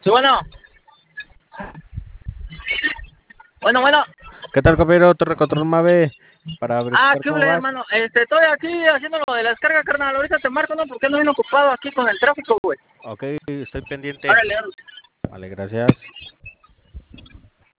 Sí, bueno. Bueno. ¿Qué tal, compañero? Te recontrol Mave para verificar ¿Qué cómo ole, vas. hermano? Estoy aquí haciendo lo de la descarga, carnal. Ahorita te marco, ¿no? Porque ando bien ocupado aquí con el tráfico, güey. Ok, estoy pendiente. Órale, órale. Vale, gracias.